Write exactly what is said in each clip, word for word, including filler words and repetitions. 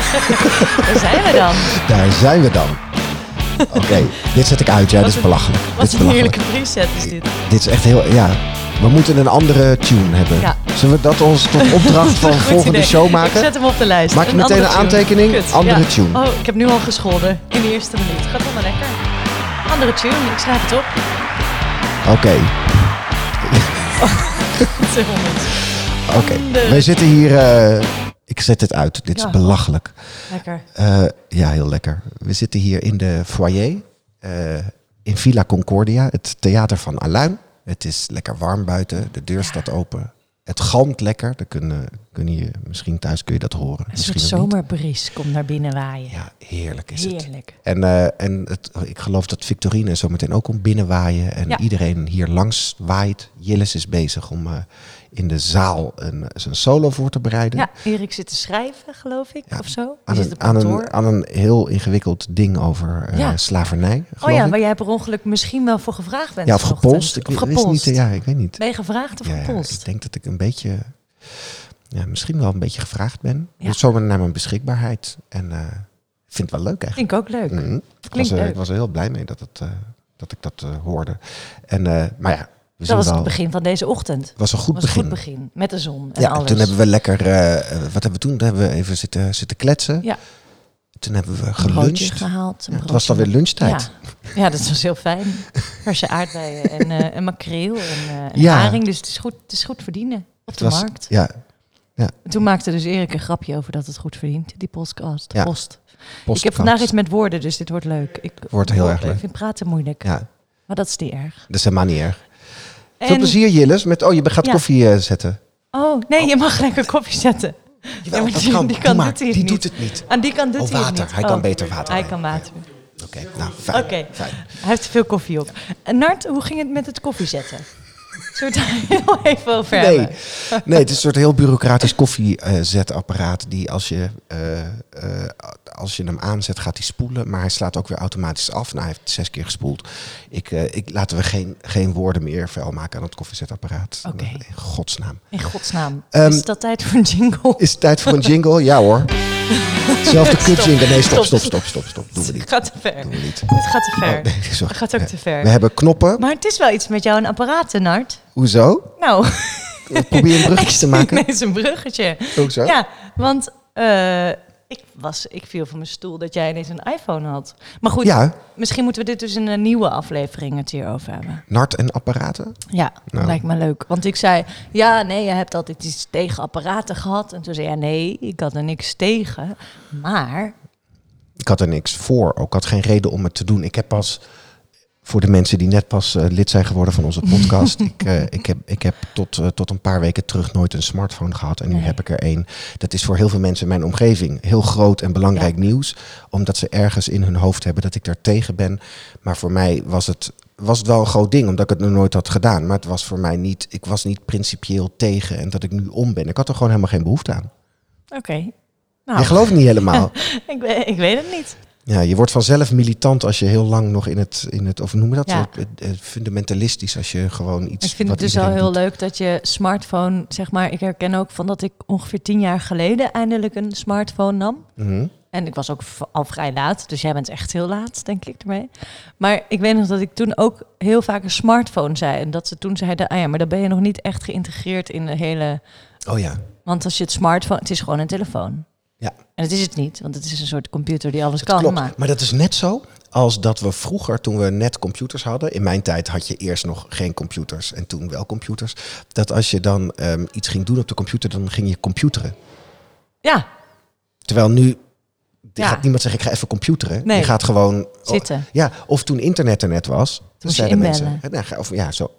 Daar zijn we dan. Daar zijn we dan. Oké, okay, dit zet ik uit. Ja, dit is belachelijk. Wat dit is een belachelijk. heerlijke preset is dit. Dit is echt heel... Ja, we moeten een andere tune hebben. Ja. Zullen we dat ons tot opdracht van de volgende idee. show maken? Ik zet hem op de lijst. Maak je meteen een andere aantekening? Kut. Andere ja. tune. Oh, ik heb nu al gescholden. In de eerste minuut. Gaat allemaal lekker. Andere tune. Ik schrijf het op. Oké. Okay. Oh, Oké. Okay. Wij zitten hier... Uh, ik zet het uit. Dit is ja. belachelijk. Lekker. Uh, ja, heel lekker. We zitten hier in de foyer. Uh, in Villa Concordia. Het theater van Aluin. Het is lekker warm buiten. De deur ja. staat open. Het galmt lekker. Dan kunnen, kunnen je, misschien thuis kun je dat horen. Een soort zomerbries komt naar binnen waaien. Ja, heerlijk is heerlijk. het. En, uh, en het, ik geloof dat Victorine zo meteen ook komt binnenwaaien. En ja. iedereen hier langs waait. Jillis is bezig om uh, in de zaal een, zijn solo voor te bereiden. Ja, Erik zit te schrijven, geloof ik, ja, of zo. Aan een, aan, een, aan een heel ingewikkeld ding over uh, ja. slavernij, Oh ja, ik. waar jij per ongeluk misschien wel voor gevraagd bent. Ja, of gepolst. Ik of wist gepolst. Niet, ja, ik weet niet. Ben je gevraagd of ja, gepolst? Ja, ik denk dat ik een beetje, ja, misschien wel een beetje gevraagd ben. Ja. Dus zomaar naar mijn beschikbaarheid. En uh, ik vind het wel leuk eigenlijk. Vind ik ook leuk. Mm-hmm. Ik, was, leuk. ik was er heel blij mee dat, het, uh, dat ik dat uh, hoorde. En, uh, maar ja. We dat was wel, het begin van deze ochtend. Het was een goed was begin. Een goed begin. Met de zon en ja, alles. Toen hebben we lekker... Uh, wat hebben we toen? Toen hebben we even zitten, zitten kletsen. Ja. Toen hebben we een geluncht. gehaald. Een ja, het was dan weer lunchtijd. Ja. ja, dat was heel fijn. Verse aardbeien en, uh, en makreel en, uh, en ja. haring. Dus het is goed, het is goed verdienen op het de was, markt. Ja. Ja. Toen maakte dus Erik een grapje over dat het goed verdient. Die podcast. Ja. Post. Post. Ik heb vandaag iets met woorden, dus dit wordt leuk. Ik wordt heel erg leuk. Ik vind praten moeilijk. Ja. Maar dat is niet erg. Dat is helemaal niet erg. En... Veel plezier, Jillis. Met, oh, je gaat ja. koffie uh, zetten. Oh, nee, je mag lekker koffie zetten. Jawel, ja, die, kan, die, kan maar, doet hij die niet. doet het niet. Aan die kant doet oh, hij water. het niet. Hij oh. kan beter water. Hij kan water. Oké, okay, nou, fijn, okay. fijn. Hij heeft veel koffie op. En Nart, hoe ging het met het koffie zetten? Zullen we het daar heel even over nee. hebben? Nee, het is een soort heel bureaucratisch koffiezetapparaat die als je, uh, uh, als je hem aanzet gaat hij spoelen, maar hij slaat ook weer automatisch af. Nou, hij heeft zes keer gespoeld. Ik, uh, ik, laten we geen, geen woorden meer vuil maken aan het koffiezetapparaat. Oké. Okay. In godsnaam. In godsnaam. Um, is dat tijd voor een jingle? Is het tijd voor een jingle? Ja hoor. Zelfde kut jingle. Nee, stop, stop, stop, stop, stop. Doen we niet. Het gaat te ver. Doen we niet. Het gaat te ver. Oh, nee, sorry. Het gaat ook ja. te ver. We hebben knoppen. Maar het is wel iets met jou en apparaten, Nart. Hoezo? Nou. Probeer een bruggetje te maken. Nee, het is een bruggetje. Hoezo? Ja, want uh, ik, was, ik viel van mijn stoel dat jij ineens een iPhone had. Maar goed, ja. misschien moeten we dit dus in een nieuwe aflevering het hierover hebben. Nart en apparaten? Ja, nou. lijkt me leuk. Want ik zei, ja, nee, je hebt altijd iets tegen apparaten gehad. En toen zei je, ja, nee, ik had er niks tegen. Maar... Ik had er niks voor. Ook had geen reden om het te doen. Ik heb pas... Voor de mensen die net pas uh, lid zijn geworden van onze podcast. ik, uh, ik heb, ik heb tot, uh, tot een paar weken terug nooit een smartphone gehad. En nu nee. heb ik er één. Dat is voor heel veel mensen in mijn omgeving heel groot en belangrijk ja. nieuws. Omdat ze ergens in hun hoofd hebben dat ik daar tegen ben. Maar voor mij was het, was het wel een groot ding. Omdat ik het nog nooit had gedaan. Maar het was voor mij niet... Ik was niet principieel tegen. En dat ik nu om ben. Ik had er gewoon helemaal geen behoefte aan. Oké. Okay. Nou. Je gelooft niet helemaal. ik, weet, ik weet het niet. Ja, je wordt vanzelf militant als je heel lang nog in het, in het of noem je dat, ja. fundamentalistisch als je gewoon iets... Ik vind het dus wel heel doet. leuk dat je smartphone, zeg maar, ik herken ook van dat ik ongeveer tien jaar geleden eindelijk een smartphone nam. Mm-hmm. En ik was ook al vrij laat, dus jij bent echt heel laat, denk ik ermee. Maar ik weet nog dat ik toen ook heel vaak een smartphone zei. En dat ze toen zeiden, ah ja, maar dan ben je nog niet echt geïntegreerd in de hele... Oh ja. Want als je het smartphone, het is gewoon een telefoon. Ja. En het is het niet, want het is een soort computer die alles dat kan. Klopt. Maar... maar dat is net zo als dat we vroeger, toen we net computers hadden... In mijn tijd had je eerst nog geen computers en toen wel computers. Dat als je dan um, iets ging doen op de computer, dan ging je computeren. Ja. Terwijl nu... Ja. gaat niemand zeggen, ik ga even computeren. Nee. Je gaat gewoon... Zitten. Oh, ja, of toen internet er net was. Toen dan zeiden mensen... Nou, of, ja, zo...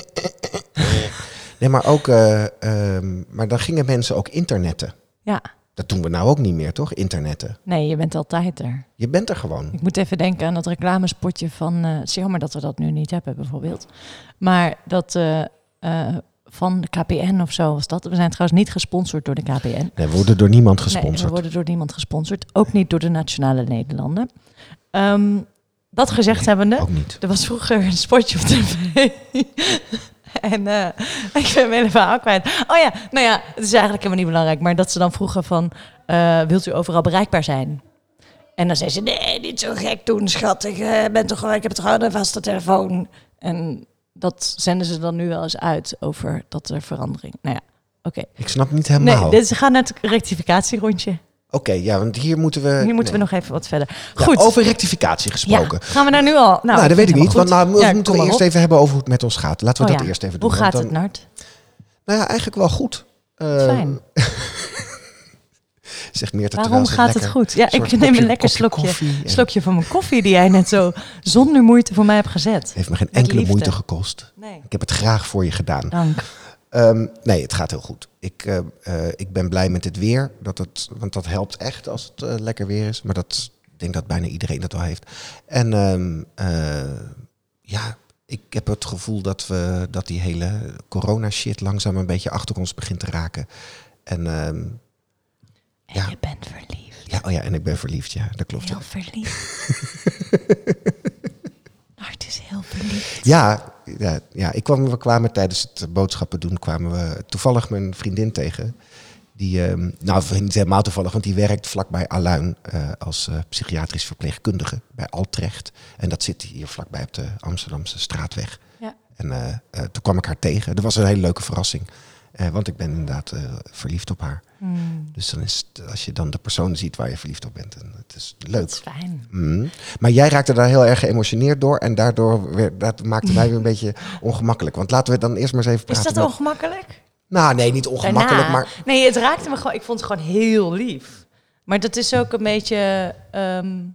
Nee, maar ook... Uh, um, maar dan gingen mensen ook internetten. Ja. Dat doen we nou ook niet meer, toch? Internetten. Nee, je bent altijd er. Je bent er gewoon. Ik moet even denken aan dat reclamespotje van... Uh, het is jammer dat we dat nu niet hebben, bijvoorbeeld. Maar dat... Uh, uh, van de K P N of zo was dat. We zijn trouwens niet gesponsord door de K P N. Nee, we worden door niemand gesponsord. Nee, we worden door niemand gesponsord. Ook niet door de Nationale Nederlanden. Um, dat gezegd nee, hebbende... ook niet. Er was vroeger een spotje op tv. En uh, ik ben mijn hele verhaal kwijt. Oh ja, nou ja, het is eigenlijk helemaal niet belangrijk. Maar dat ze dan vroegen van, uh, wilt u overal bereikbaar zijn? En dan zei ze, nee, niet zo gek doen, schat. Ik, uh, ben toch, ik heb toch gewoon een vaste telefoon. En dat zenden ze dan nu wel eens uit over dat er verandering. Nou ja, oké. Okay. Ik snap niet helemaal. Nee, dus we gaan naar het rectificatierondje. Oké, okay, ja, want hier moeten we... Hier moeten nee. we nog even wat verder. Goed. Ja, over rectificatie gesproken. Ja, gaan we daar nu al? Nou, nou dat weet ik niet. Want nou, we ja, moeten we eerst op. even hebben over hoe het met ons gaat. Laten we oh, dat ja. eerst even doen. Hoe gaat dan, het, Nart? Nou ja, eigenlijk wel goed. Uh, Fijn. Zegt meer te Waarom gaat lekker, het goed? Ja, ik neem een lekker slokje, koffie, slokje van mijn koffie die jij net zo zonder moeite voor mij hebt gezet. Heeft me geen enkele moeite gekost. Nee. Ik heb het graag voor je gedaan. Dank. Um, nee, het gaat heel goed. Ik, uh, uh, ik ben blij met het weer. Dat het, want dat helpt echt als het uh, lekker weer is. Maar dat, ik denk dat bijna iedereen dat wel heeft. En um, uh, ja, ik heb het gevoel dat, we, dat die hele corona-shit langzaam een beetje achter ons begint te raken. En, um, en ja. je bent verliefd. Ja, oh ja, en ik ben verliefd. Ja, dat klopt. Heel verliefd. Nart is heel verliefd. Ja, ja, ja ik kwam, we kwamen tijdens het boodschappen doen, kwamen we toevallig mijn vriendin tegen. Die, um, nou niet helemaal toevallig, want die werkt vlakbij Aluin uh, als uh, psychiatrisch verpleegkundige bij Altrecht. En dat zit hier vlakbij op de Amsterdamse straatweg. Ja. En uh, uh, toen kwam ik haar tegen. Dat was een hele leuke verrassing. Uh, want ik ben inderdaad uh, verliefd op haar. Mm. Dus dan is het, als je dan de persoon ziet waar je verliefd op bent, en het is leuk. Dat is fijn. Mm. Maar jij raakte daar heel erg geëmotioneerd door. En daardoor werd, dat maakte mij weer een beetje ongemakkelijk. Want laten we dan eerst maar eens even praten. Is dat met... ongemakkelijk? Nou, nee, niet ongemakkelijk, Daarna. maar... Nee, het raakte me gewoon... Ik vond het gewoon heel lief. Maar dat is ook een beetje... Um...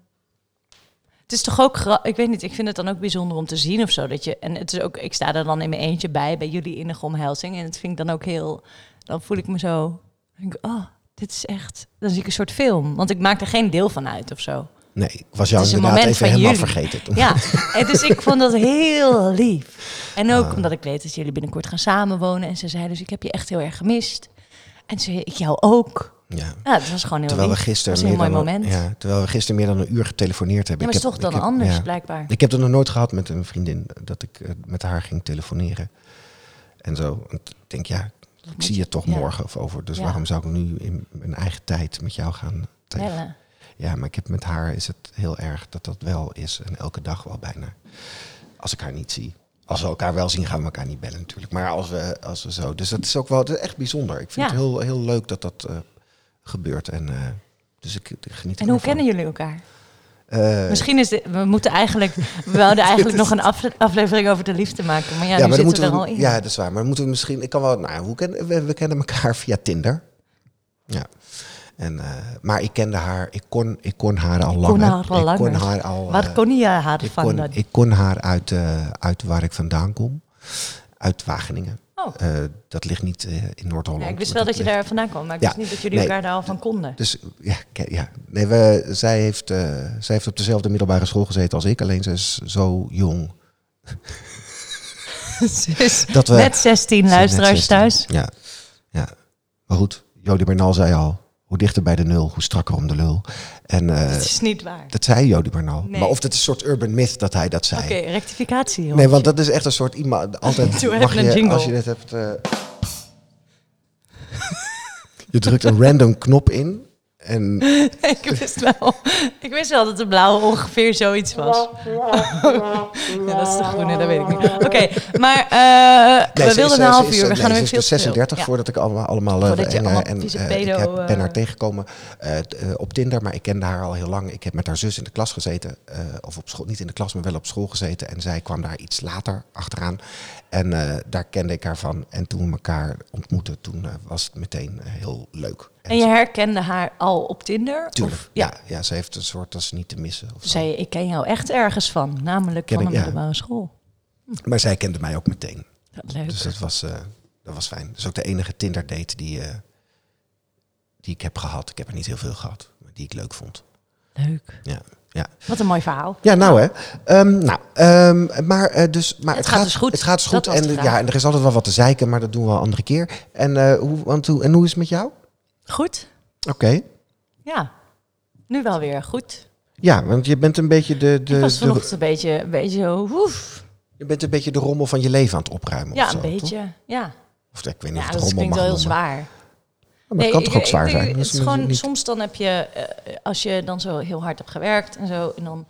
Het is toch ook... Gra- ik weet niet, ik vind het dan ook bijzonder om te zien of zo. Dat je, en het is ook... Ik sta er dan in mijn eentje bij, bij jullie innige omhelzing. En het vind ik dan ook heel... Dan voel ik me zo... Denk ik, oh, dit is echt... Dan zie ik een soort film. Want ik maak er geen deel van uit of zo. Nee, ik was jou inderdaad even helemaal jullie. vergeten toen. Ja, dus ik vond dat heel lief. En ook uh. omdat ik weet dat jullie binnenkort gaan samenwonen. En ze zei dus, ik heb je echt heel erg gemist. En ze zei, ik jou ook. Ja, ja dat was gewoon heel terwijl lief. We gisteren dat was een heel mooi een, moment. Ja, terwijl we gisteren meer dan een uur getelefoneerd hebben. Ja, maar ik het is heb, toch dan heb, anders, ja, blijkbaar. Ik heb het nog nooit gehad met een vriendin, dat ik uh, met haar ging telefoneren. En zo. En ik denk, ja, ik zie je, je toch ja. morgen of over. Dus ja. waarom zou ik nu in mijn eigen tijd met jou gaan tegen? Ja, maar ik heb met haar is het heel erg dat dat wel is. En elke dag wel bijna. Als ik haar niet zie. Als we elkaar wel zien, gaan we elkaar niet bellen natuurlijk. Maar als we, als we zo... Dus dat is ook wel dat is echt bijzonder. Ik vind ja. het heel, heel leuk dat dat uh, gebeurt. En, uh, dus ik, ik geniet En hoe van. kennen jullie elkaar? Uh, Misschien is dit... We moeten eigenlijk... We wouden eigenlijk nog een af, aflevering over de liefde maken. Maar ja, ja nu maar zitten we er we, al in. Ja, dat is waar. Maar dan moeten we misschien... Ik kan wel... Nou, hoe ken, we, we kennen elkaar via Tinder. Ja. En, uh, maar ik kende haar, ik kon, ik kon haar al langer. Kon haar al ik kon langer. haar al. Waar kon je haar ik van? Kon, dan? ik kon haar uit, uh, uit waar ik vandaan kom, uit Wageningen. Oh. Uh, dat ligt niet uh, in Noord-Holland. Ja, ik wist wel dat, dat je ligt... daar vandaan kwam, maar ik ja, wist niet dat jullie nee, elkaar daar al van konden. Dus ja, ja. Nee, we, zij, heeft, uh, zij heeft op dezelfde middelbare school gezeten als ik, alleen ze is zo jong. Ze is dat we, net zestien luisteraars thuis. Ja, ja, maar goed, Jody Bernal zei al. Hoe dichter bij de nul, hoe strakker om de lul. En, uh, dat is niet waar. Dat zei Jody Bernal. Nee. Maar of het is een soort urban myth dat hij dat zei. Oké, okay, rectificatie. Jongens. Nee, want dat is echt een soort iemand. Altijd mag je, als je dit hebt. Uh, je drukt een random knop in. En... Nee, ik wist wel. Ik wist wel dat de blauwe ongeveer zoiets was. Ja, dat is de groene, dat weet ik niet. Oké, okay, maar uh, nee, we wilden een half uur. We gaan nee, weer veel te zesendertig veel. voordat ik allemaal allemaal voordat je en, allemaal en, uh, en pedo, ik heb, ben haar uh, tegengekomen uh, uh, op Tinder, maar ik kende haar al heel lang. Ik heb met haar zus in de klas gezeten, uh, of op school, niet in de klas, maar wel op school gezeten. En zij kwam daar iets later achteraan. En uh, daar kende ik haar van. En toen we elkaar ontmoetten, toen uh, was het meteen uh, heel leuk. En, en je herkende haar al op Tinder? Tuurlijk, of? Ja, ja, ze heeft een soort, dat is niet te missen. Of zei je, ik ken jou echt ergens van, namelijk ken van ik, een ja. middelbare school. Hm. Maar zij kende mij ook meteen. Dat leuk. Dus dat was, uh, dat was fijn. Dat is ook de enige Tinder date die, uh, die ik heb gehad. Ik heb er niet heel veel gehad, maar die ik leuk vond. Leuk. Ja. Ja. Wat een mooi verhaal. Ja, nou hè. Um, nou, um, maar uh, dus, maar het, het gaat dus goed. Het gaat dus goed. En, het ja, en er is altijd wel wat te zeiken, maar dat doen we een andere keer. En, uh, hoe, want, hoe, en hoe is het met jou? Goed. Oké. Okay. Ja, nu wel weer goed. Ja, want je bent een beetje de... de ik was vanochtend de... een beetje, een beetje woef. Je bent een beetje de rommel van je leven aan het opruimen. Ja, of zo, een beetje. toch? Ja, Of ik weet niet ja of het dat rommel klinkt mag wel heel noemen. zwaar. Ja, maar het kan toch ook zwaar ik, zijn? Het Dat is is gewoon, niet... soms dan heb je, uh, als je dan zo heel hard hebt gewerkt en zo, en dan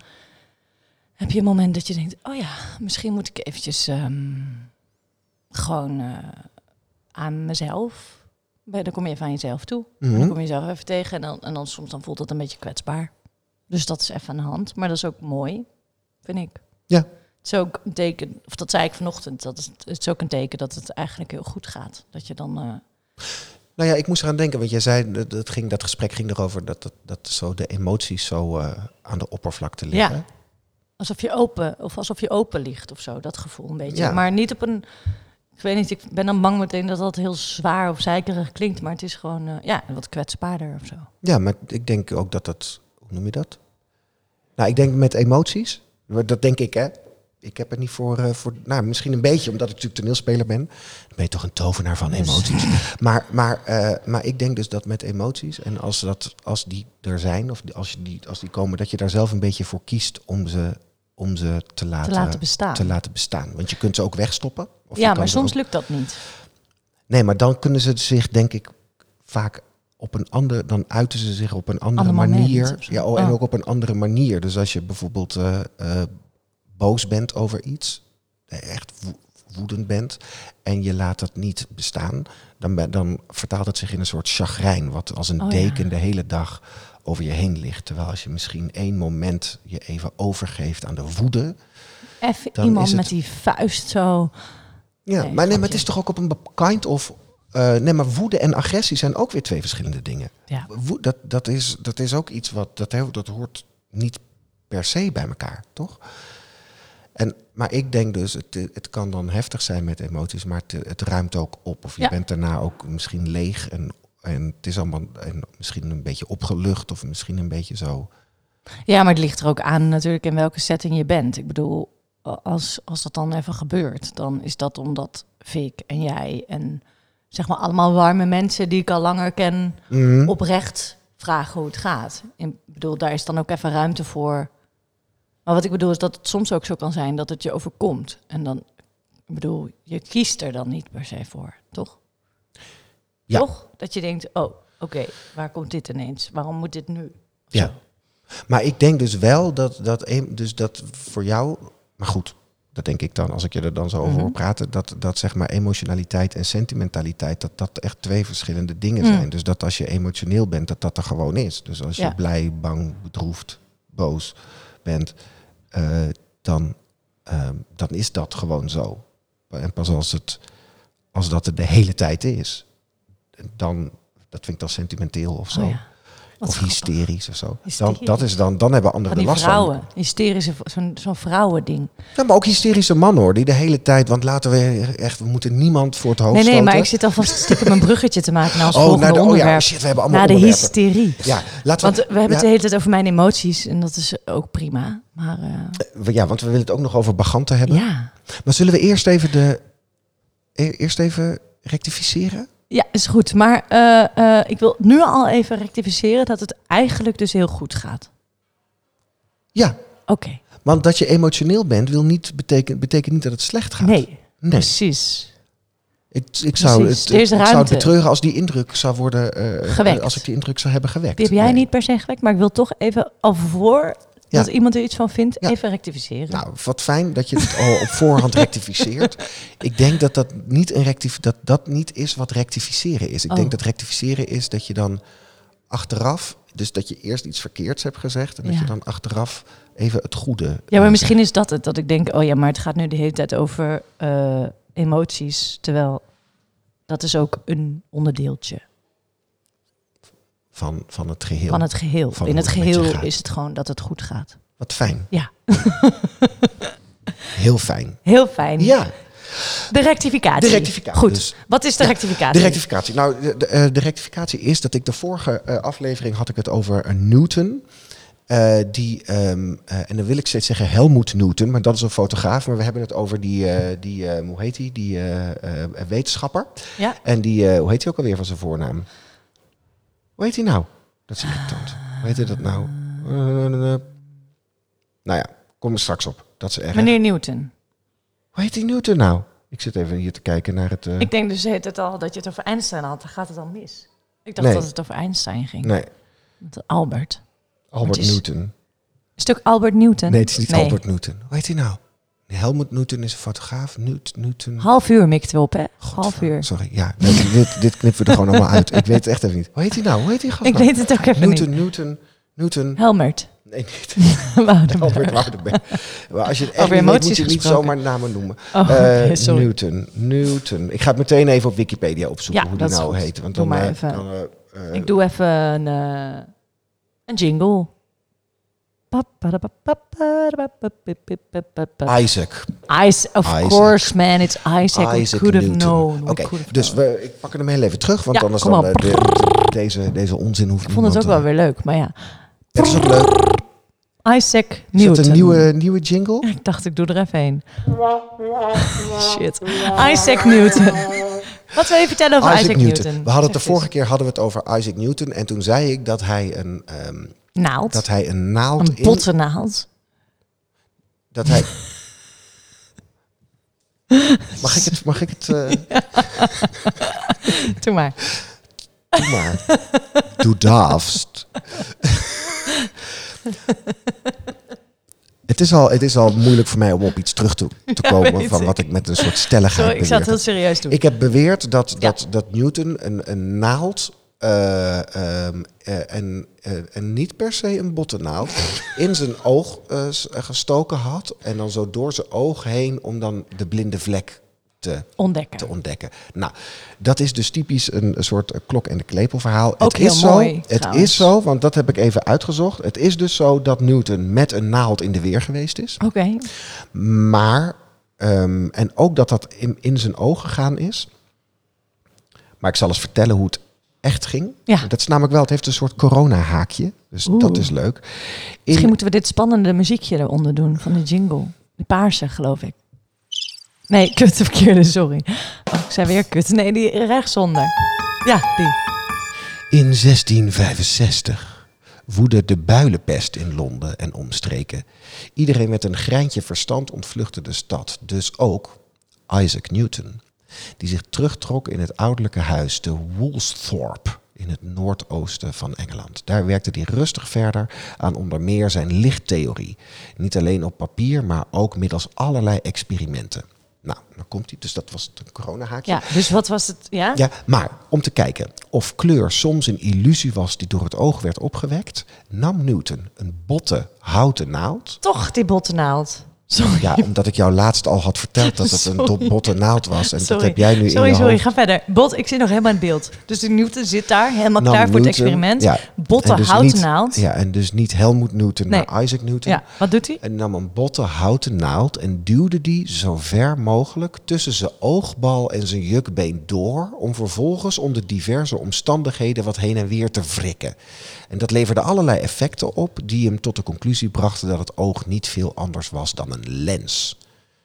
heb je een moment dat je denkt, oh ja, misschien moet ik eventjes um, gewoon uh, aan mezelf. Dan kom je even aan jezelf toe. Mm-hmm. En dan kom je jezelf even tegen en dan, en dan soms dan voelt het een beetje kwetsbaar. Dus dat is even aan de hand. Maar dat is ook mooi, vind ik. Ja. Het is ook een teken, of dat zei ik vanochtend, dat is, het is ook een teken dat het eigenlijk heel goed gaat. Dat je dan... Uh, Nou ja, ik moest eraan denken, want jij zei, dat, dat, ging, dat gesprek ging erover dat, dat, dat zo de emoties zo uh, aan de oppervlakte liggen. Ja, alsof je open, of alsof je open ligt of zo, dat gevoel een beetje. Ja. Maar niet op een, ik weet niet, ik ben dan bang meteen dat dat heel zwaar of zeikerig klinkt, maar het is gewoon, uh, ja, wat kwetsbaarder of zo. Ja, maar ik denk ook dat dat, hoe noem je dat? Nou, ik denk met emoties, dat denk ik hè. Ik heb het niet voor, uh, voor, nou misschien een beetje, omdat ik natuurlijk toneelspeler ben. Dan ben je toch een tovenaar van emoties. Maar, maar, uh, maar ik denk dus dat met emoties, en als, dat, als die er zijn, of als, je die, als die komen, dat je daar zelf een beetje voor kiest om ze, om ze te, laten, te, laten bestaan. te laten bestaan. Want je kunt ze ook wegstoppen. Of ja, je maar soms ook... lukt dat niet. Nee, maar dan kunnen ze zich denk ik vaak op een andere, dan uiten ze zich op een andere Ander manier. Ja, oh, en oh. ook op een andere manier. Dus als je bijvoorbeeld uh, uh, boos bent over iets, echt woedend bent en je laat dat niet bestaan, dan, dan vertaalt het zich in een soort chagrijn, wat als een oh, deken ja. de hele dag over je heen ligt. Terwijl als je misschien één moment je even overgeeft aan de woede. Even iemand met die vuist zo. Ja, nee, maar, nee, maar het is toch ook op een kind of... Uh, nee, maar woede en agressie zijn ook weer twee verschillende dingen. Ja. Wo- dat, dat, is, dat is ook iets wat... Dat, dat hoort niet per se bij elkaar, toch? En, maar ik denk dus, het, het kan dan heftig zijn met emoties, maar het, het ruimt ook op. Of je ja. bent daarna ook misschien leeg en, en het is allemaal en misschien een beetje opgelucht of misschien een beetje zo. Ja, maar het ligt er ook aan natuurlijk in welke setting je bent. Ik bedoel, als, als dat dan even gebeurt, dan is dat omdat Vic en jij en zeg maar allemaal warme mensen die ik al langer ken, mm-hmm. oprecht vragen hoe het gaat. Ik bedoel, daar is dan ook even ruimte voor. Maar wat ik bedoel is dat het soms ook zo kan zijn dat het je overkomt. En dan, ik bedoel, je kiest er dan niet per se voor, toch? Ja. Toch? Dat je denkt, oh, oké, okay, waar komt dit ineens? Waarom moet dit nu? Ja. Zo. Maar ik denk dus wel dat, dat, dus dat voor jou, maar goed, dat denk ik dan, als ik je er dan zo over hoor mm-hmm. praten, dat, dat zeg maar emotionaliteit en sentimentaliteit, dat dat echt twee verschillende dingen mm. zijn. Dus dat als je emotioneel bent, dat dat er gewoon is. Dus als je ja. blij, bang, bedroefd, boos bent, uh, dan, uh, dan is dat gewoon zo. En pas als het, als dat er de hele tijd is, dan, dat vind ik dan sentimenteel of zo. Oh ja. Of hysterisch of zo. Dan, dat is dan, dan hebben anderen van de last vrouwen. van. Hysterische, zo'n, zo'n vrouwending. Ja, maar ook hysterische mannen hoor, die de hele tijd, want laten we echt, we moeten niemand voor het hoofd Nee, nee, stoten. maar ik zit alvast stiekem een bruggetje te maken naar ons oh, volgende naar de, onderwerp. Oh ja, shit, we hebben allemaal naar de onderwerpen. hysterie. Ja, laten want we, we hebben ja. het de hele tijd over mijn emoties en dat is ook prima. Maar, uh... Ja, want we willen het ook nog over baganten hebben. Ja. Maar zullen we eerst even de, eerst even rectificeren? Ja, is goed. Maar uh, uh, ik wil nu al even rectificeren dat het eigenlijk dus heel goed gaat. Ja. Oké. Okay. Want dat je emotioneel bent, wil niet betekent, betekent niet dat het slecht gaat. Nee, nee. precies. Ik, ik zou precies. het, ik zou het betreuren als die indruk zou worden uh, gewekt. Als ik die indruk zou hebben gewekt. Die heb jij nee. niet per se gewekt, maar ik wil toch even al voor ja. dat iemand er iets van vindt, ja. even rectificeren. Nou, wat fijn dat je het al op voorhand rectificeert. Ik denk dat dat niet, een rectif- dat dat niet is wat rectificeren is. Ik oh. denk dat rectificeren is dat je dan achteraf, dus dat je eerst iets verkeerds hebt gezegd en dat ja. je dan achteraf even het goede. Ja, maar misschien is dat het, dat ik denk, oh ja, maar het gaat nu de hele tijd over uh, emoties, terwijl dat is ook een onderdeeltje. Van, van het geheel. Van het geheel. Van In het het geheel is het gewoon dat het goed gaat. Wat fijn. Ja. Heel fijn. Heel fijn. Ja. De rectificatie. De rectificatie. Goed. Dus, wat is de ja, rectificatie? De rectificatie. Nou, de, de, de rectificatie is dat ik de vorige uh, aflevering had ik het over uh, Newton. Uh, die, um, uh, en dan wil ik steeds zeggen Helmut Newton, maar dat is een fotograaf. Maar we hebben het over die, uh, die uh, hoe heet die, die uh, uh, wetenschapper. Ja. En die, uh, hoe heet hij ook alweer van zijn voornaam? Hoe heet hij nou? Dat is irritant. Hoe heet hij dat nou? Uh, uh, uh, uh. Nou ja, kom er straks op. Dat is erg. Meneer Newton. Hoe heet die Newton nou? Ik zit even hier te kijken naar het... Uh... Ik denk dus het al dat je het over Einstein had. Dan gaat het al mis. Ik dacht Nee. dat het over Einstein ging. Nee. Albert. Albert is... Newton. Is het ook Albert Newton? Nee, het is niet nee. Albert Newton. Hoe heet hij nou? Nee, Helmut Newton is een fotograaf. Newt, Newton. Half uur mikten we op, hè? God, Half uur. Sorry, ja. Nee, dit, dit knippen we er gewoon allemaal uit. Ik weet het echt even niet. Hoe heet hij nou? Hoe heet die gast Ik nou? weet het ook even Newton, niet. Newton, Newton. Helmert. Nee, niet. Woudenberg. Albert Woudenberg. Maar als je het echt Over niet weet, moet emoties je niet gesproken. zomaar namen noemen. Oh, Uh, okay, sorry. Newton, Newton. Ik ga het meteen even op Wikipedia opzoeken Ja, hoe die dat is nou goed. heet. Want Doe dan, maar uh, even. dan, uh, uh, Ik doe even een, uh, een jingle. Isaac. Isaac, of Isaac. course, man. It's Isaac. We Isaac could have Newton. known. We Oké, could have dus known. we, ik pak hem heel even terug, want Ja, anders kom dan op. uh, de, deze, deze onzin hoeft Ik vond het ook wel weer leuk, maar ja. Het is ook leuk. Isaac Is Newton. dat een nieuwe, nieuwe jingle? Ik dacht, ik doe er even een. Shit. Isaac Newton. Wat wil je vertellen over Isaac, Isaac Newton? Newton. We hadden het de Zeg eens. vorige keer hadden we het over Isaac Newton. En toen zei ik dat hij een, um, Naald. dat hij een naald Een in... bottennaald. Dat hij... Mag ik het... Mag ik het uh, Doe maar. doe maar. Doe daafst. Het is, al, het is al moeilijk voor mij om op iets terug te, te Ja, komen weet van ik. wat ik met een soort stelligheid Sorry, ik zou het heel beweerd heb. serieus doen. Ik heb beweerd dat, Ja. dat, dat Newton een, een naald, uh, um, uh, en, uh, en niet per se een bottennaald, in zijn oog uh, gestoken had. En dan zo door zijn oog heen om dan de blinde vlek te, Ontdekken. te ontdekken. Nou, dat is dus typisch een, een soort klok- en de klepel verhaal. Ook het heel is zo, mooi, Het trouwens. is zo, want dat heb ik even uitgezocht. Het is dus zo dat Newton met een naald in de weer geweest is. Oké. Okay. Maar, um, en ook dat dat in, in zijn oog gegaan is. Maar ik zal eens vertellen hoe het echt ging. Ja. Dat is namelijk wel, het heeft een soort corona-haakje. Dus Oeh. dat is leuk. In, Misschien moeten we dit spannende muziekje eronder doen van de jingle. De paarse, geloof ik. Nee, kut, de verkeerde, sorry. Oh, ik zei weer kut. Nee, die rechtsonder. Ja, die. in zestien vijfenzestig woedde de builenpest in Londen en omstreken. Iedereen met een greintje verstand ontvluchtte de stad. Dus ook Isaac Newton, die zich terugtrok in het ouderlijke huis te Woolsthorpe in het noordoosten van Engeland. Daar werkte hij rustig verder aan onder meer zijn lichttheorie. Niet alleen op papier, maar ook middels allerlei experimenten. Nou, dan komt hij. Dus dat was het coronahaakje. Ja, dus wat was het? Ja? Ja, maar om te kijken of kleur soms een illusie was die door het oog werd opgewekt, nam Newton een botte houten naald. Toch die bottennaald. Sorry. Ja, omdat ik jou laatst al had verteld dat het een Sorry. do- botte naald was. En Sorry. dat heb jij nu sorry, in je sorry, hoofd. ga verder. Bot, ik zit nog helemaal in beeld. Dus de Newton zit daar, helemaal Nam klaar voor het Newton, experiment. ja. Botte En dus houten niet- naald. Ja, en dus niet Helmut Newton, Nee. maar Isaac Newton. Ja, wat doet hij? En nam een botte houten naald en duwde die zo ver mogelijk tussen zijn oogbal en zijn jukbeen door, om vervolgens onder diverse omstandigheden wat heen en weer te wrikken. En dat leverde allerlei effecten op die hem tot de conclusie brachten dat het oog niet veel anders was dan een lens.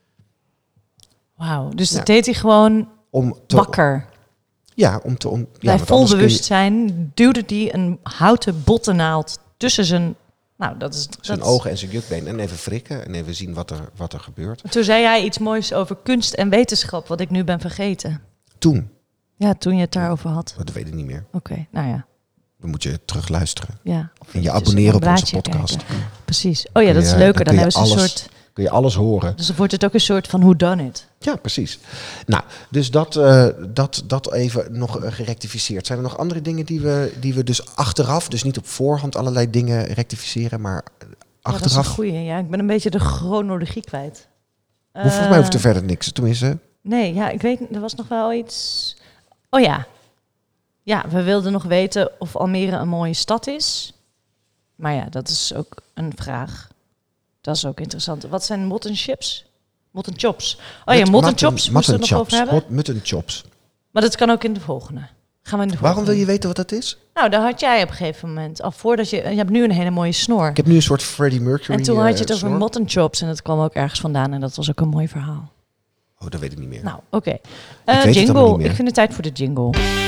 Wauw, dus dat Ja. deed hij gewoon Om te, wakker. Ja, om te... Om, ja, Bij want vol anders kun je- bewustzijn duwde hij een houten bottennaald tussen zijn... Nou, dat is... Zijn dat, ogen en zijn jukbeen. En even frikken en even zien wat er, wat er gebeurt. Toen zei jij iets moois over kunst en wetenschap, wat ik nu ben vergeten. Toen, Ja, toen je het daarover had. dat weet ik niet meer. Oké, nou ja. Dan moet je terug luisteren. ja. Of En je eventjes abonneren op een onze blaadje podcast. kijken. Precies. Oh ja, Kun dat is je- leuker. dan Dan kun je hebben ze een alles- soort... Kun je alles horen. Dus dan wordt het ook een soort van who done it. Ja, precies. Nou, dus dat, uh, dat, dat even nog uh, gerectificeerd. Zijn er nog andere dingen die we, die we dus achteraf, dus niet op voorhand allerlei dingen rectificeren, maar uh, Ja, dat is achteraf? een goeie. Ja, ik ben een beetje de chronologie kwijt. Hoe, volgens mij hoeft er Eh, verder niks. Tenminste, Nee, ja, ik weet, er was nog wel iets... Oh ja. Ja, we wilden nog weten of Almere een mooie stad is. Maar ja, dat is ook een vraag. Dat is ook interessant. Wat zijn mutton chips? Mutton chops. Oh ja, mutton chops moesten we het nog over hebben. Mutton chops. Maar dat kan ook in de volgende. Gaan we in de volgende. Waarom wil je weten wat dat is? Nou, daar had jij op een gegeven moment. Al voordat je... Je hebt nu een hele mooie snor. Ik heb nu een soort Freddie Mercury. En toen had je het uh, over snor. mutton chops. En dat kwam ook ergens vandaan. En dat was ook een mooi verhaal. Oh, dat weet ik niet meer. Nou, oké. weet Eh, het allemaal jingle. niet meer. Ik vind het tijd voor de jingle.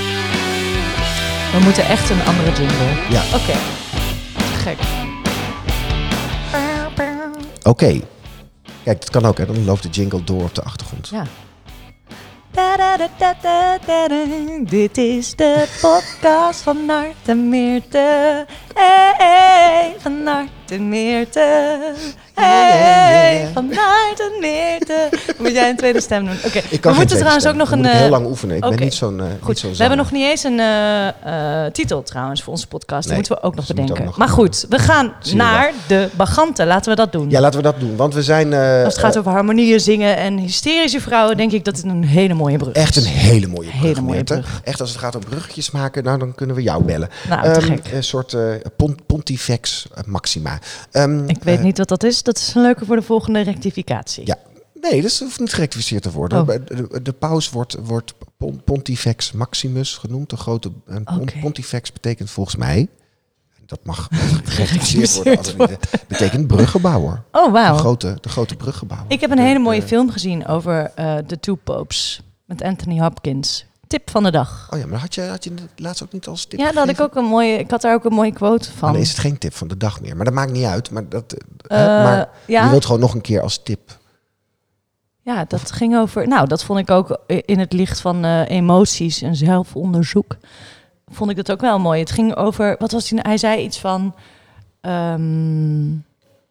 We moeten echt een andere jingle. Ja. Oké. Gek. Oké. Kijk, dat kan ook, hè. Dan loopt de jingle door op de achtergrond. Ja. Da, da, da, da, da, da, da. Dit is de podcast van Nart en Meerte. Hey, hey, van Nart en Meerte. Hey, van Nart en Meerte. Moet jij een tweede stem doen? Oké. Okay. Ik kan we moeten trouwens stem. ook nog Dan een. moet ik heel uh, lang oefenen. Ik okay. ben niet zo'n. Uh, goed. Niet zo'n we hebben nog niet eens een uh, uh, titel trouwens voor onze podcast. Die nee, moeten we ook nog bedenken. Ook nog maar goed, we gaan naar de Bacchanten. Laten we dat doen. Ja, laten we dat doen. Want we zijn. Uh, Als het gaat over harmonieën, zingen en hysterische vrouwen, denk ik dat het een hele mooie brug is. Echt een hele mooie brug. Hele mooie brug. Echt, als het gaat om bruggetjes maken, nou, dan kunnen we jou bellen. Nou, te um, gek. Een soort uh, pont, pontifex maxima. Um, ik weet uh, niet wat dat is. Dat is een leuke voor de volgende rectificatie. Ja. Nee, dat hoeft niet gerectificeerd te worden. Oh. De, de, de paus wordt, wordt Pontifex Maximus genoemd. De grote een okay. Pontifex betekent volgens mij, dat mag gerectificeerd worden, als het niet, betekent bruggenbouwer. Oh, wauw. De grote, de grote bruggenbouwer. Ik heb een hele mooie de, film gezien over uh, The Two Popes met Anthony Hopkins. Tip van de dag. Oh ja, maar had je, had je het laatst ook niet als tip Ja, dat had ik ook een mooie. Ik had daar ook een mooie quote van. Maar dan is het geen tip van de dag meer. Maar dat maakt niet uit. Maar, dat, uh, hè, maar ja. je wilt gewoon nog een keer als tip. Ja, dat ging over. Nou, dat vond ik ook in het licht van uh, emoties en zelfonderzoek. Vond ik dat ook wel mooi. Het ging over. Wat was hij? Hij zei iets van. Um,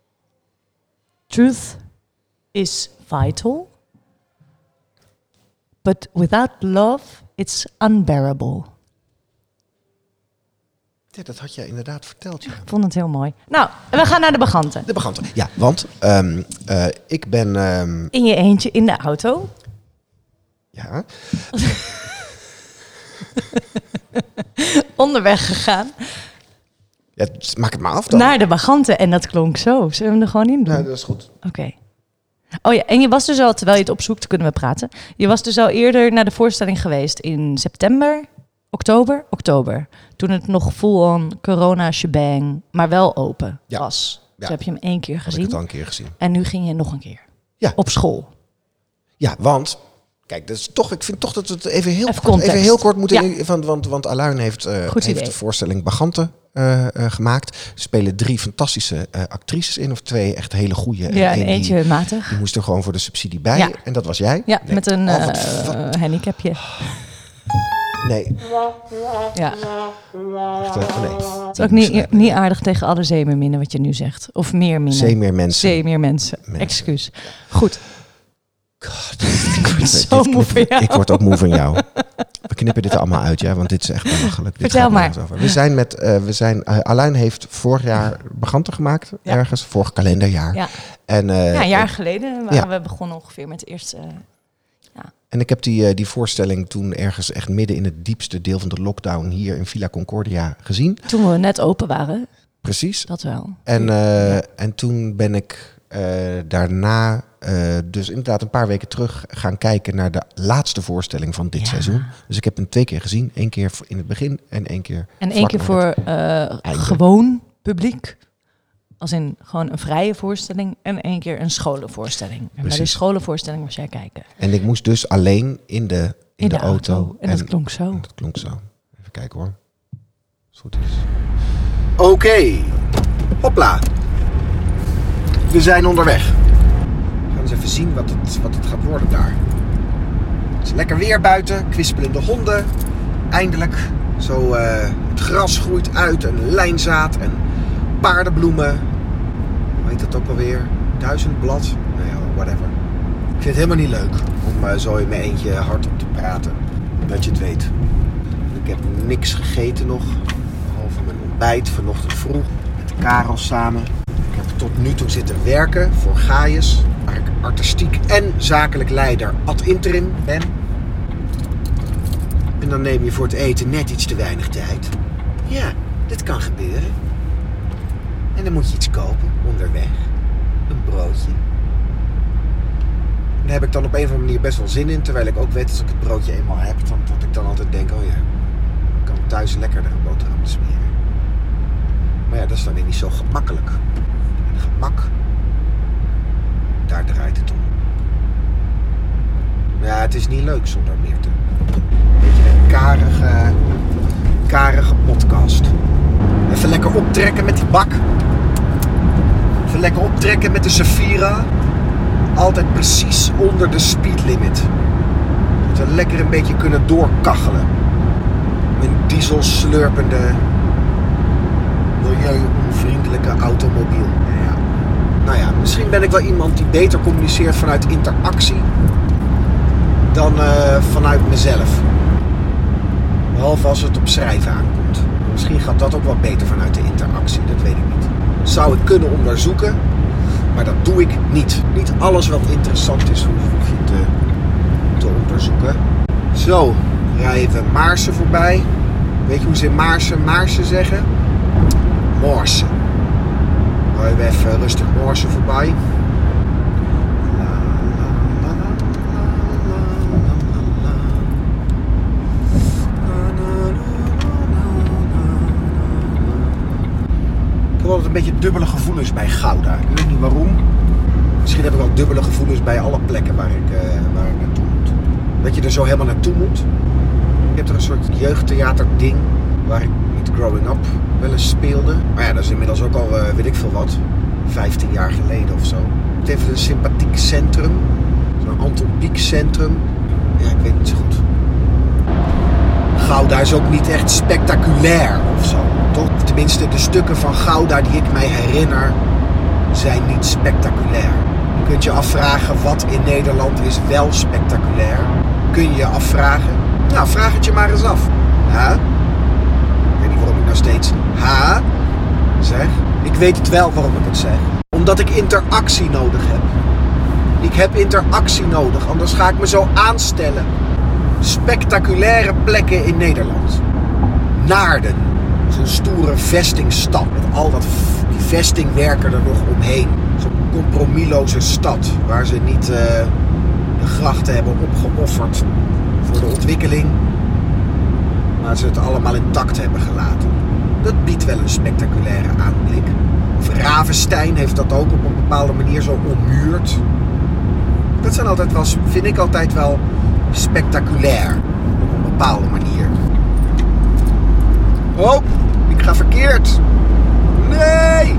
Truth is vital. But without love, it's unbearable. Ja, dat had je inderdaad verteld. Ja. Ik vond het heel mooi. Nou, we gaan naar de Bacchanten. De Bacchanten. Ja, want um, uh, ik ben... Um... In je eentje in de auto. Ja. Onderweg gegaan. Ja, maak het maar af dan. Naar de Bacchanten. En dat klonk zo. Zullen we hem er gewoon in doen? Nou, dat is goed. Oké. Okay. Oh ja, en je was dus al, terwijl je het opzoekt, kunnen we praten. Je was dus al eerder naar de voorstelling geweest in september, oktober, oktober. Toen het nog full-on corona shebang, maar wel open ja. was. Ja. Dus heb je hem één keer gezien. Heb ik het al een keer gezien. En nu ging je nog een keer. Ja. Op school. Ja, want... Kijk, dat is toch, ik vind toch dat we het even heel, even kort, even heel kort moeten... Ja. Want, want, want Aluin heeft, uh, heeft de voorstelling Bacchanten uh, uh, gemaakt. Er spelen drie fantastische uh, actrices in, of twee echt hele goede. Ja, en en eentje die, matig. Die moest er gewoon voor de subsidie bij. Ja. En dat was jij. Ja, nee. met een oh, uh, wat, wat... handicapje. Nee. Ja. Echt, uh, nee. Het is ook niet, niet aardig tegen alle zeemeerminnen wat je nu zegt. Of meer minnen. Zeemeermensen. Zeemeermensen. mensen. Excuus. Goed. God, ik word zo moe van jou. Ik word ook moe van jou. We knippen dit allemaal uit, ja, want dit is echt belachelijk. Dit Vertel maar. Over. We zijn met, uh, we zijn, uh, Aluin heeft vorig jaar Bacchanten gemaakt, ja. ergens, vorig kalenderjaar. Ja, en, uh, ja een jaar geleden waren ja. we begonnen ongeveer met het eerste. Uh, ja. En ik heb die, uh, die voorstelling toen ergens echt midden in het diepste deel van de lockdown hier in Villa Concordia gezien. Toen we net open waren. Precies. Dat wel. En, uh, ja. en toen ben ik uh, daarna... Uh, dus inderdaad een paar weken terug gaan kijken naar de laatste voorstelling van dit ja. seizoen. Dus ik heb hem twee keer gezien. Eén keer in het begin en één keer... En één keer voor uh, gewoon publiek. Als in gewoon een vrije voorstelling. En één keer een scholenvoorstelling. En Precies. bij de scholenvoorstelling was jij kijken. En ik moest dus alleen in de, in in de, de auto. auto. En, en dat klonk zo. Dat klonk zo. Even kijken hoor. Als het goed is. Oké. Okay. Hopla. We zijn onderweg. Eens even zien wat het, wat het gaat worden daar. Het is lekker weer buiten, kwispelende honden. Eindelijk. Zo, uh, het gras groeit uit en lijnzaad en paardenbloemen. Hoe heet dat ook alweer? Duizendblad? Nou ja, whatever. Ik vind het helemaal niet leuk om uh, zo in mijn eentje hardop te praten. Dat je het weet. Ik heb niks gegeten nog. Behalve mijn ontbijt vanochtend vroeg. Met de Karel samen. Ik heb tot nu toe zitten werken voor Gaius, waar ik artistiek en zakelijk leider ad interim ben. En dan neem je voor het eten net iets te weinig tijd. Ja, dit kan gebeuren. En dan moet je iets kopen onderweg. Een broodje. En daar heb ik dan op een of andere manier best wel zin in. Terwijl ik ook weet als ik het broodje eenmaal heb, dan, dat ik dan altijd denk, oh ja, ik kan thuis lekkerder een boterham smeren. Maar ja, dat is dan weer niet zo gemakkelijk. En gemak, daar draait het om. Maar ja, het is niet leuk zonder Meerte. Een beetje een karige, karige podcast. Even lekker optrekken met die bak. Even lekker optrekken met de Zafira. altijd precies onder de speed limit. Dat we lekker een beetje kunnen doorkachelen. Mijn diesel slurpende, milieu-onvriendelijke automobiel. Ja. Nou ja, misschien ben ik wel iemand die beter communiceert vanuit interactie dan uh, vanuit mezelf. Behalve als het op schrijven aankomt. Misschien gaat dat ook wel beter vanuit de interactie, dat weet ik niet. Zou ik kunnen onderzoeken, maar dat doe ik niet. Niet alles wat interessant is hoef je te, te onderzoeken. Zo, rijden we Maarsen voorbij. Weet je hoe ze in Maarsen Maarsen zeggen? Morsen. Rijden we even rustig Morsen voorbij. Ik heb altijd een beetje dubbele gevoelens bij Gouda. Ik weet niet waarom. Misschien heb ik wel dubbele gevoelens bij alle plekken waar ik, uh, waar ik naartoe moet. Dat je er zo helemaal naartoe moet. Ik heb er een soort jeugdtheater ding waar ik niet growing up wel eens speelde. Maar ja, dat is inmiddels ook al, uh, weet ik veel wat, vijftien jaar geleden of zo. Het heeft een sympathiek centrum. Zo'n Anton Pieck centrum. Ja, ik weet niet zo goed. Gouda is ook niet echt spectaculair of zo. Toch? Tenminste, de stukken van Gouda die ik mij herinner zijn niet spectaculair. Je kunt je afvragen wat in Nederland is wel spectaculair. Kun je je afvragen? Nou, vraag het je maar eens af. Ha? Ik weet niet waarom ik nou steeds ha zeg. Ik weet het wel waarom ik het zeg. Omdat ik interactie nodig heb. Ik heb interactie nodig, anders ga ik me zo aanstellen. Spectaculaire plekken in Nederland. Naarden. Zo'n stoere vestingstad. Met al dat die vestingwerken er nog omheen. Zo'n compromisloze stad. Waar ze niet uh, de grachten hebben opgeofferd voor de ontwikkeling. Maar ze het allemaal intact hebben gelaten. Dat biedt wel een spectaculaire aanblik. Of Ravenstein heeft dat ook op een bepaalde manier zo ommuurd. Dat zijn altijd wel, vind ik altijd wel spectaculair. Op een bepaalde manier. Oh, ik ga verkeerd. Nee!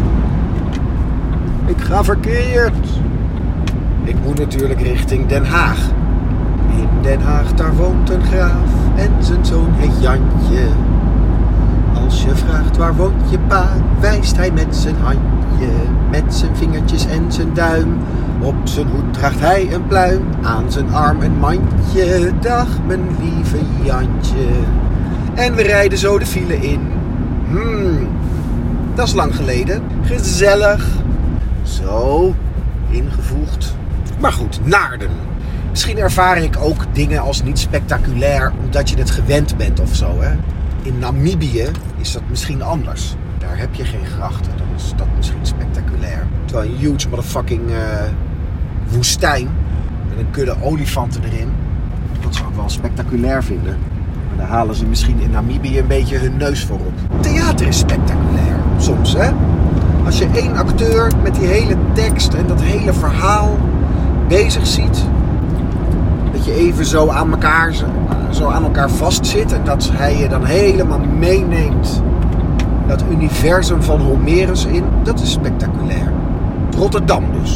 Ik ga verkeerd. Ik moet natuurlijk richting Den Haag. In Den Haag, daar woont een graaf en zijn zoon heet Jantje. Als je vraagt waar woont je pa, wijst hij met zijn handje. Met zijn vingertjes en zijn duim. Op zijn hoed draagt hij een pluim. Aan zijn arm een mandje. Dag mijn lieve Jantje. En we rijden zo de file in. Hmm, dat is lang geleden. Gezellig. Zo, ingevoegd. Maar goed, Naarden. Misschien ervaar ik ook dingen als niet spectaculair omdat je het gewend bent of zo, hè. In Namibië is dat misschien anders. Daar heb je geen grachten. Dan is dat misschien spectaculair. Terwijl een huge motherfucking uh, woestijn met een kudde olifanten erin. Dat zou ik wel spectaculair vinden. Maar daar halen ze misschien in Namibië een beetje hun neus voor op. Theater is spectaculair. Soms, hè. Als je één acteur met die hele tekst en dat hele verhaal bezig ziet. Dat je even zo aan elkaar, zo aan elkaar vastzit. En dat hij je dan helemaal meeneemt. Dat universum van Homerus in. Dat is spectaculair. Rotterdam dus.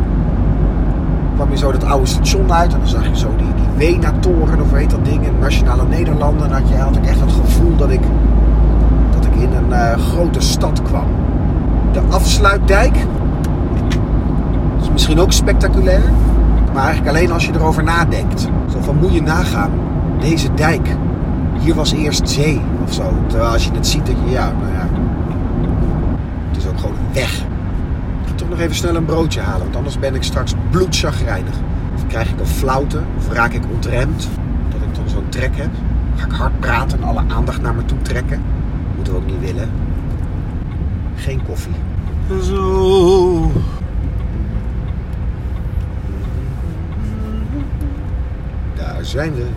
Dan kwam je zo dat oude station uit. En dan zag je zo die, die Wena-toren. Of weet dat ding. In Nationale Nederlanden. En had, je, had ik echt het gevoel dat ik, dat ik in een uh, grote stad kwam. De Afsluitdijk. Dat is misschien ook spectaculair. Maar eigenlijk alleen als je erover nadenkt. Zo van, moet je nagaan. Deze dijk. Hier was eerst zee of zo. Terwijl als je het ziet, dat je, ja, nou ja. Het is ook gewoon een weg. Ik ga toch nog even snel een broodje halen. Want anders ben ik straks bloedchagrijnig. Of krijg ik een flauwte. Of raak ik ontremd. Dat ik dan zo'n trek heb. Ga ik hard praten en alle aandacht naar me toe trekken. Moeten we ook niet willen. Geen koffie. Zo. Daar zijn we.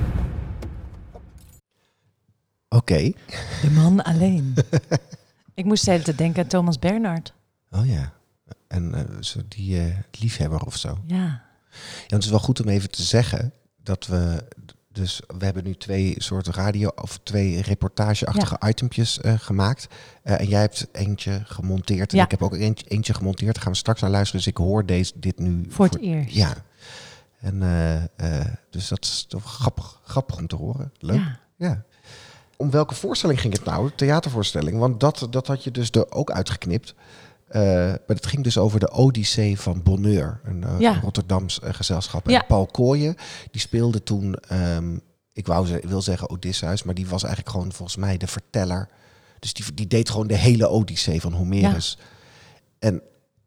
Oké. Okay. De man alleen. Ik moest de hele tijd denken aan Thomas Bernhard. Oh ja. En uh, zo die uh, liefhebber of zo. Ja. Ja, het is wel goed om even te zeggen dat we Dus we hebben nu twee soorten radio of twee reportageachtige ja. itempjes uh, gemaakt. Uh, en jij hebt eentje gemonteerd. En ja. ik heb ook eentje, eentje gemonteerd. Daar gaan we straks naar luisteren. Dus ik hoor deze, dit nu voor het voor, eerst. Ja. En uh, uh, dus dat is toch grappig, grappig om te horen. Leuk. Ja. ja. Om welke voorstelling ging het nou? Theatervoorstelling. Want dat, dat had je dus er ook uitgeknipt. Uh, maar het ging dus over de Odyssee van Bonheur, een uh, ja. Rotterdams uh, gezelschap. Ja. En Paul Kooijen, die speelde toen, um, ik wou ze, wil zeggen Odysseus, maar die was eigenlijk gewoon volgens mij de verteller. Dus die, die deed gewoon de hele Odyssee van Homerus. Ja. En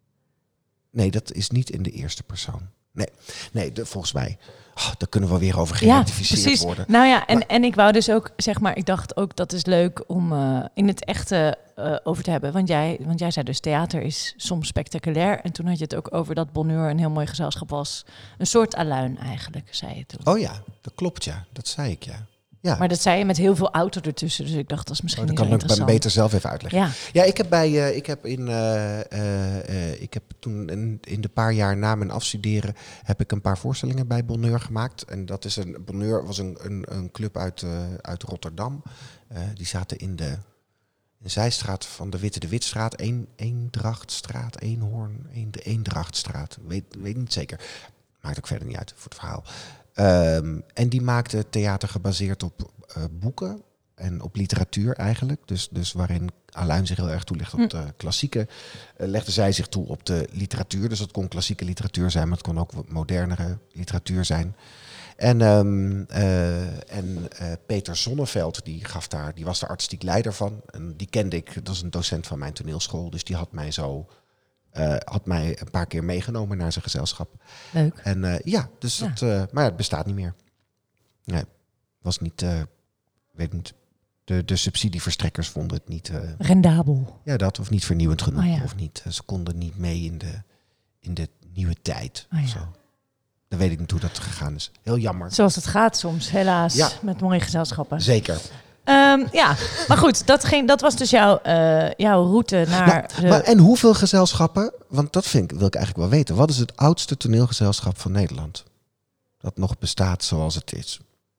nee, dat is niet in de eerste persoon. Nee, nee de, volgens mij. Oh, daar kunnen we weer over geïdentificeerd ja, worden. Nou ja, en, maar, en ik wou dus ook, zeg maar, ik dacht ook dat is leuk om uh, in het echte uh, over te hebben. Want jij, want jij zei dus theater is soms spectaculair. En toen had je het ook over dat Bonheur een heel mooi gezelschap was. Een soort aluin eigenlijk, zei je toen. Oh ja, dat klopt ja. Dat zei ik ja. Ja. Maar dat zei je met heel veel auto ertussen. Dus ik dacht, dat is misschien oh, niet zo interessant. Dat kan ik beter zelf even uitleggen. Ja, ja ik heb bij, uh, ik heb in, uh, uh, uh, ik heb toen in, in de paar jaar na mijn afstuderen heb ik een paar voorstellingen bij Bonheur gemaakt. En dat is een Bonheur was een, een, een club uit, uh, uit Rotterdam. Uh, die zaten in de, in de zijstraat van de Witte de Witstraat, een, Eendrachtstraat, Eenhoorn, een, de Eendrachtstraat. Weet, weet niet zeker. Maakt ook verder niet uit voor het verhaal. Um, en die maakte theater gebaseerd op uh, boeken en op literatuur eigenlijk. Dus, dus waarin Aluin zich heel erg toelegt op de klassieke, uh, legde zij zich toe op de literatuur. Dus dat kon klassieke literatuur zijn, maar het kon ook wat modernere literatuur zijn. En, um, uh, en uh, Peter Zonneveld, die, gaf daar, die was de artistiek leider van. En die kende ik, dat is een docent van mijn toneelschool. Dus die had mij zo... Uh, had mij een paar keer meegenomen naar zijn gezelschap. Leuk. En uh, ja, dus ja. Dat, uh, maar ja, het bestaat niet meer. Nee, was niet, uh, weet niet. De, de subsidieverstrekkers vonden het niet uh, rendabel. Ja, dat of niet vernieuwend genoeg oh, ja. of niet. Ze konden niet mee in de in de nieuwe tijd. Oh, ja. Zo. Dan weet ik niet hoe dat gegaan is. Heel jammer. Zoals het gaat soms, helaas, ja. met mooie gezelschappen. Zeker. Um, ja, maar goed, dat, ging, dat was dus jouw, uh, jouw route naar... Nou, de... maar en hoeveel gezelschappen, want dat vind ik, wil ik eigenlijk wel weten. Wat is het oudste toneelgezelschap van Nederland? Dat nog bestaat zoals het is.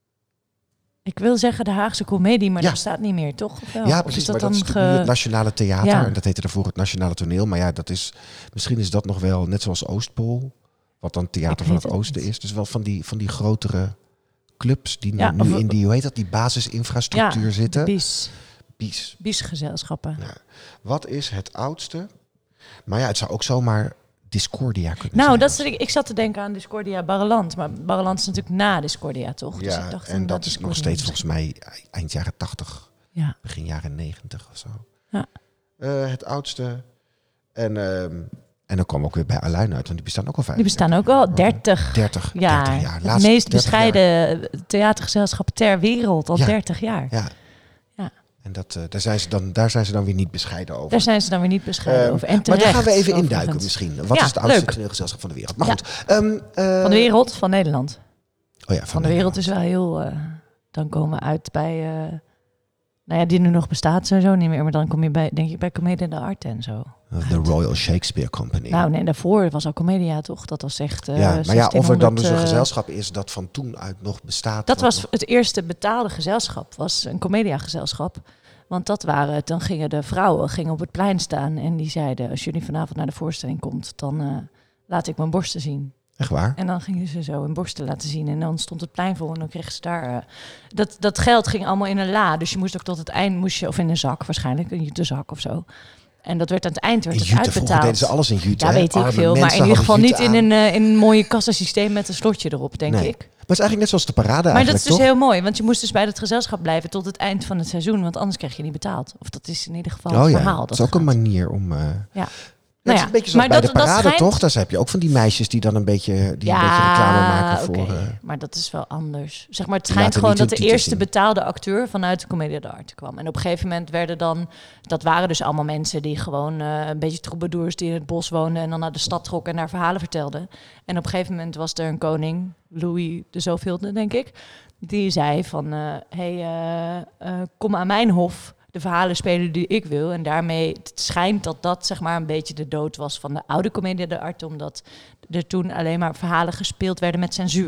Ik wil zeggen de Haagse Comedie, maar ja. dat bestaat niet meer, toch? Of wel? Ja, precies, is dat maar dan dat is ge... nu het Nationale Theater. Ja. En dat heette daarvoor het Nationale Toneel. Maar ja, dat is, misschien is dat nog wel, net zoals Oostpool, wat dan Theater van het, het Oosten niet. is. Dus wel van die, van die grotere... clubs die ja, nu of, in die, hoe heet dat, die basisinfrastructuur ja, zitten. B I S. B I S. B I S-gezelschappen. Ja. Wat is het oudste? Maar ja, het zou ook zomaar Discordia kunnen nou, zijn. Dat is, ik, ik zat te denken aan Discordia Barreland. Maar Barreland is natuurlijk na Discordia, toch? Ja, dus ik dacht, en dat, dat is nog steeds volgens mij eind jaren tachtig. Ja. Begin jaren negentig of zo. Ja. Uh, het oudste. En... Uh, En dan kwam ook weer bij Aluin uit, want die bestaan ook al vijf. Die bestaan ook al dertig, dertig jaar. dertig jaar. Het meest bescheiden theatergezelschap ter wereld, al ja. dertig jaar. Ja. ja. En dat, uh, daar, zijn ze dan, daar zijn ze dan weer niet bescheiden over. Daar zijn ze dan weer niet bescheiden uh, over. En terecht, maar daar gaan we even induiken misschien. Wat ja, is het oudste leuk. toneelgezelschap van de wereld? Maar ja. goed. Um, uh, van de wereld, van Nederland. Oh ja, van, van de wereld is wel heel... Uh, dan komen we uit bij... Uh, nou ja, die nu nog bestaat sowieso niet meer. Maar dan kom je bij, denk ik, bij Comedie d'Arte en zo. De Royal Shakespeare Company. Nou nee, daarvoor was al Commedia toch? Dat was echt uh, ja, maar ja, of er dan dus een gezelschap is dat van toen uit nog bestaat. Dat was nog... het eerste betaalde gezelschap, was een Commedia-gezelschap. Want dat waren, dan gingen de vrouwen gingen op het plein staan en die zeiden, als jullie vanavond naar de voorstelling komt, dan uh, laat ik mijn borsten zien. Echt waar? En dan gingen ze zo hun borsten laten zien. En dan stond het plein vol en dan kregen ze daar... Uh, dat, dat geld ging allemaal in een la. Dus je moest ook tot het eind... Moest je, of in een zak waarschijnlijk. Een jutezak of zo. En dat werd aan het eind werd het uitbetaald. Vroeger deden ze alles in jute. Ja, weet ik veel. Maar in ieder geval niet in een, uh, in een mooie kassasysteem met een slotje erop, denk nee. ik. Maar het is eigenlijk net zoals de parade maar eigenlijk, dat is dus toch? heel mooi. Want je moest dus bij dat gezelschap blijven tot het eind van het seizoen. Want anders krijg je niet betaald. Of dat is in ieder geval oh, het ja. verhaal. Dat, dat is ook gaat. een manier om... Uh, ja. Het Nou is een beetje zoals maar bij dat, de parade, schijnt... toch? Daar heb je ook van die meisjes die dan een beetje, die ja, een beetje reclame maken voor... Okay. Uh, maar dat is wel anders. Zeg maar, het schijnt gewoon dat de eerste zien. betaalde acteur vanuit de Comedie d'Arte kwam. En op een gegeven moment werden dan... Dat waren dus allemaal mensen die gewoon uh, een beetje troubadours die in het bos woonden en dan naar de stad trokken en daar verhalen vertelden. En op een gegeven moment was er een koning, Louis de zoveelste, denk ik, die zei van, uh, hey, uh, uh, kom aan mijn hof. De verhalen spelen die ik wil. En daarmee het schijnt dat dat zeg maar een beetje de dood was van de oude Comedie d'Arte, omdat er toen alleen maar verhalen gespeeld werden met censuur.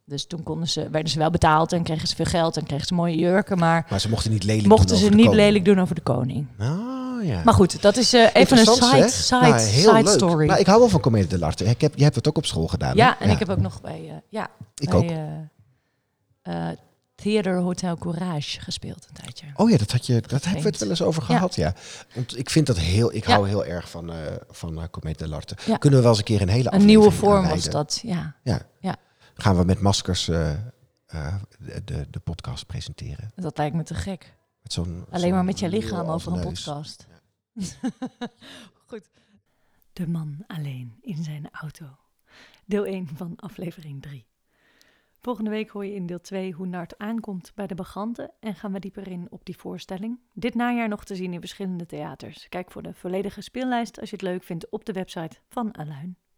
Dus toen konden ze, werden ze wel betaald en kregen ze veel geld en kregen ze mooie jurken. Maar, maar ze mochten niet lelijk mochten doen ze over niet de koning. lelijk doen over de koning. Oh, ja. Maar goed, dat is uh, even een Interessant, side, hè? side, Nou, heel side leuk. story. Nou, ik hou wel van Commedia dell'arte. Ik heb, je hebt het ook op school gedaan. Ja, hè? en ik heb ook nog bij, uh, ja, ik bij ook. Uh, uh, Theater Hotel Courage gespeeld een tijdje. Oh ja, dat, had je, dat hebben we het wel eens over gehad, ja. ja. Want ik vind dat heel, ik ja. hou heel erg van, uh, van uh, Commedia dell'arte. Ja. Kunnen we wel eens een keer een hele aflevering Een nieuwe vorm aanleiden. was dat, ja. ja. ja. Gaan we met maskers uh, uh, de, de, de podcast presenteren. Dat lijkt me te gek. Met zo'n, Alleen zo'n maar met je lichaam over een neus. podcast. Ja. Goed. De man alleen in zijn auto. Deel één van aflevering drie. Volgende week hoor je in deel twee hoe Nart aankomt bij de Bacchanten en gaan we dieper in op die voorstelling. Dit najaar nog te zien in verschillende theaters. Kijk voor de volledige speellijst als je het leuk vindt op de website van Aluin.